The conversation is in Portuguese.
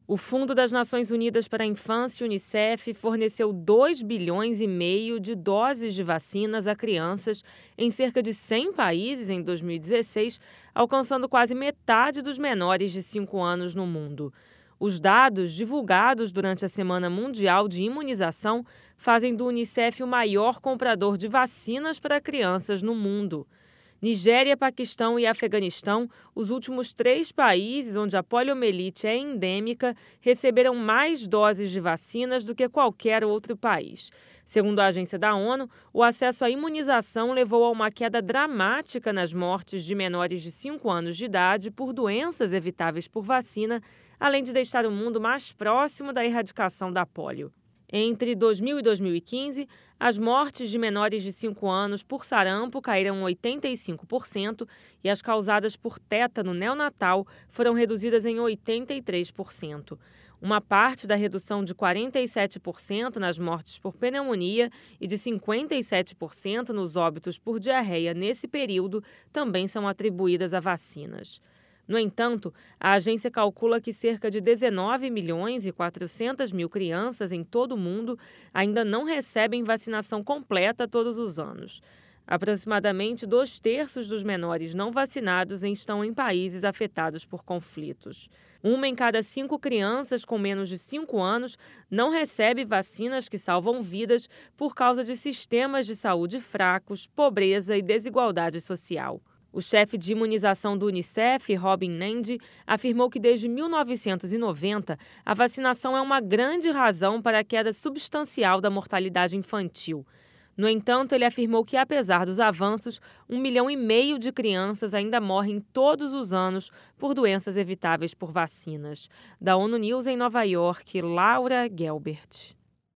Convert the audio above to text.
O Fundo das Nações Unidas para a Infância, Unicef, forneceu 2,5 bilhões de doses de vacinas a crianças em cerca de 100 países em 2016, alcançando quase metade dos menores de 5 anos no mundo. Os dados, divulgados durante a Semana Mundial de Imunização, fazem do Unicef o maior comprador de vacinas para crianças no mundo. Nigéria, Paquistão e Afeganistão, os últimos 3 países onde a poliomielite é endêmica, receberam mais doses de vacinas do que qualquer outro país. Segundo a agência da ONU, o acesso à imunização levou a uma queda dramática nas mortes de menores de 5 anos de idade por doenças evitáveis por vacina, além de deixar o mundo mais próximo da erradicação da polio. Entre 2000 e 2015, as mortes de menores de 5 anos por sarampo caíram 85% e as causadas por tétano neonatal foram reduzidas em 83%. Uma parte da redução de 47% nas mortes por pneumonia e de 57% nos óbitos por diarreia nesse período também são atribuídas a vacinas. No entanto, a agência calcula que cerca de 19 milhões e 400 mil crianças em todo o mundo ainda não recebem vacinação completa todos os anos. Aproximadamente 2/3 dos menores não vacinados estão em países afetados por conflitos. 1 em cada 5 crianças com menos de 5 anos não recebe vacinas que salvam vidas por causa de sistemas de saúde fracos, pobreza e desigualdade social. O chefe de imunização do Unicef, Robin Nandy, afirmou que desde 1990 a vacinação é uma grande razão para a queda substancial da mortalidade infantil. No entanto, ele afirmou que, apesar dos avanços, 1,5 milhão de crianças ainda morrem todos os anos por doenças evitáveis por vacinas. Da ONU News em Nova York, Laura Gelbert.